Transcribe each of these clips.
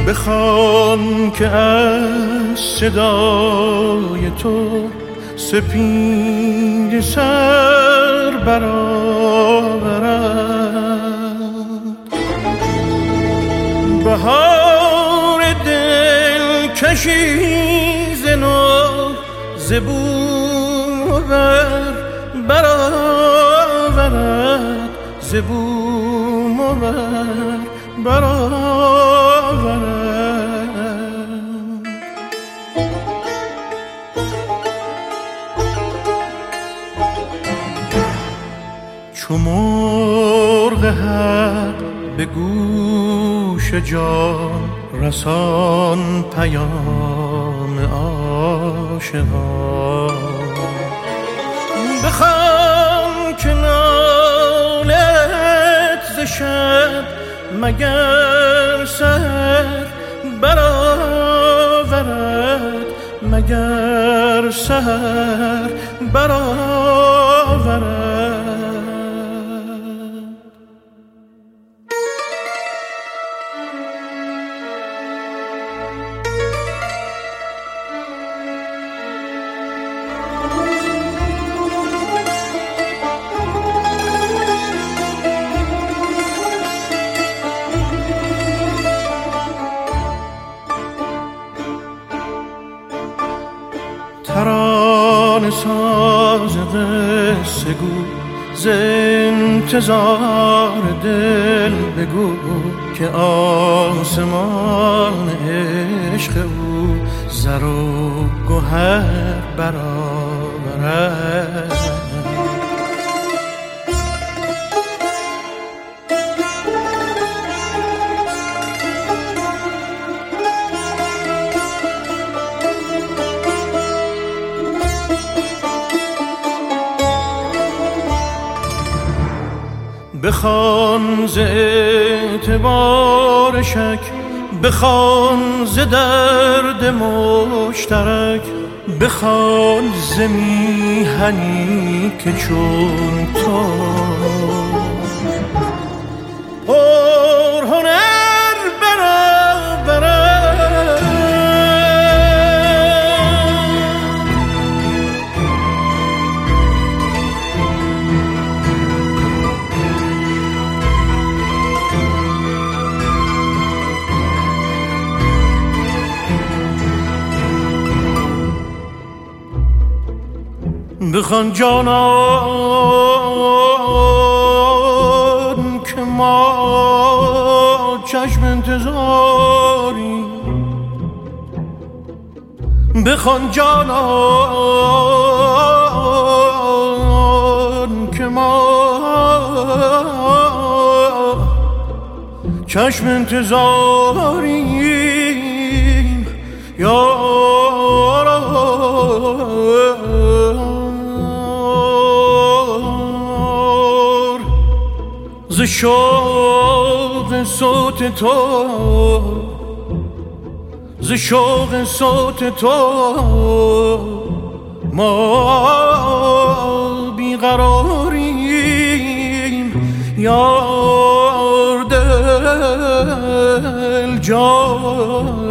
بخوان که از صدای تو سپید سر برآورد. بهار دلکشی ز نو ز بوم و بر برآورد، ز بوم و بر برآورد. چو مرغ حق به گوش جان رسان پیام عاشقان. بخوان که نالت ز شب مگر سحر برآورد، مگر سحر برآورد. ترانه ساز قصه گو ز انتظار دل بگو که آسمان عشق او زر و گوهر برآورد. بخوان ز اعتبار شک، بخوان ز درد مشترک، بخوان ز میهنی که چون تو پرهنر برآورد. بخوان جانان که ما چشم انتظاری، بخوان جانان که ما چشم انتظاریم یارا. ز شوق صوت تو، ز شوق صوت تو ما بیقراریم یار دل جان.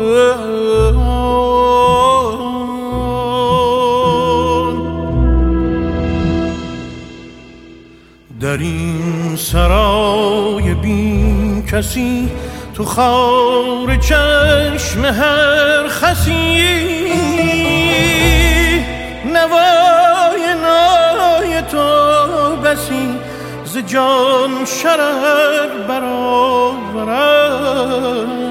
در این سرای بی کسی تو خار چشم هر خسی، نوای نای تو بسی ز جان شرر برآورد.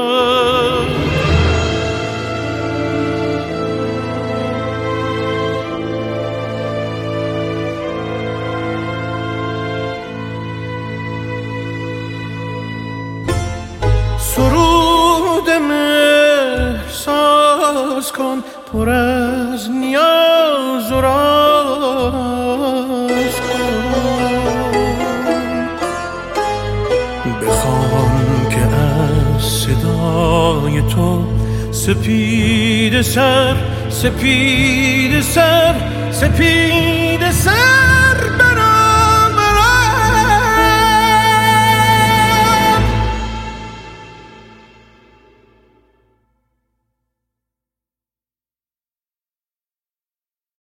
سرود احساس کن پر از نیاز و راز کن. بخوان که از صدای تو سپید سر، سپید سر، سپید